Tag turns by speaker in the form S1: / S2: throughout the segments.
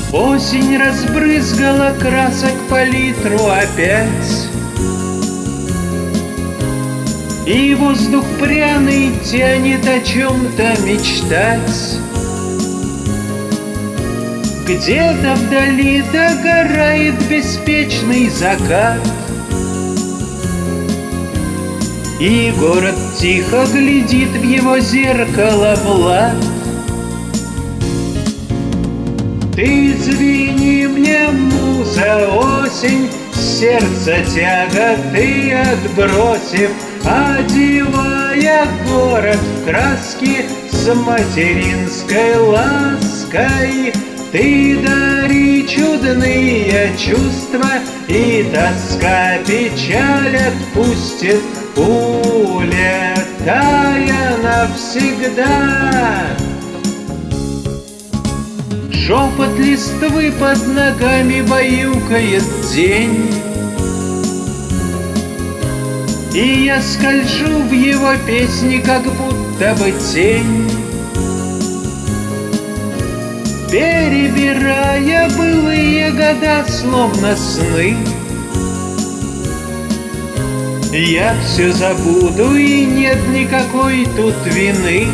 S1: Осень разбрызгала красок палитру опять, и воздух пряный тянет о чем-то мечтать. Где-то вдали догорает беспечный закат, и город тихо глядит в его зеркало Влад. Ты звени мне, муза, осень, сердце тяготы отбросив, одевая город в краски с материнской лаской. Ты дари чудные чувства, и тоска печаль отпустит, улетая навсегда. Шепот листвы под ногами баюкает день, и я скольжу в его песни, как будто бы тень, перебирая былые года, словно сны. Я все забуду, и нет никакой тут вины.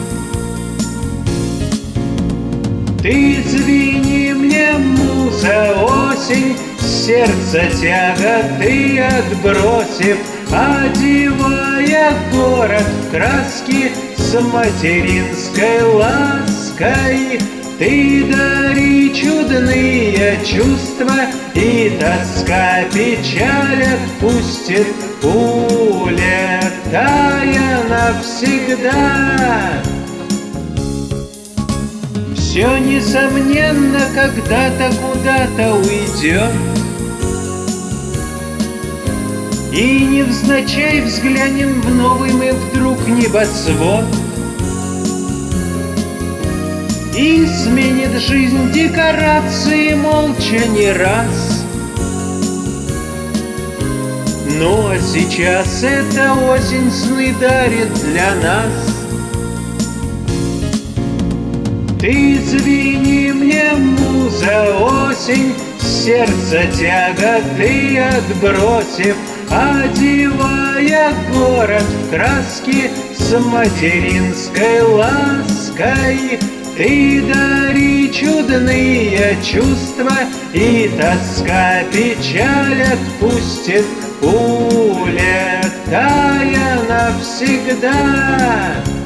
S1: Ты звени мне, муза, осень, сердце тяготы отбросив, одевая город в краски с материнской лаской. Ты дари чудные чувства, и тоска печаль отпустит, улетая навсегда. Все, несомненно, когда-то куда-то уйдет, и невзначай взглянем в новый мы вдруг небосвод, и сменит жизнь декорации молча не раз. Ну а сейчас эта осень сны дарит для нас. Ты звени мне, муза, осень, сердце тяготы отбросив, одевая город в краски с материнской лаской. Ты дари чудные чувства, и тоска печаль отпустит, улетая навсегда.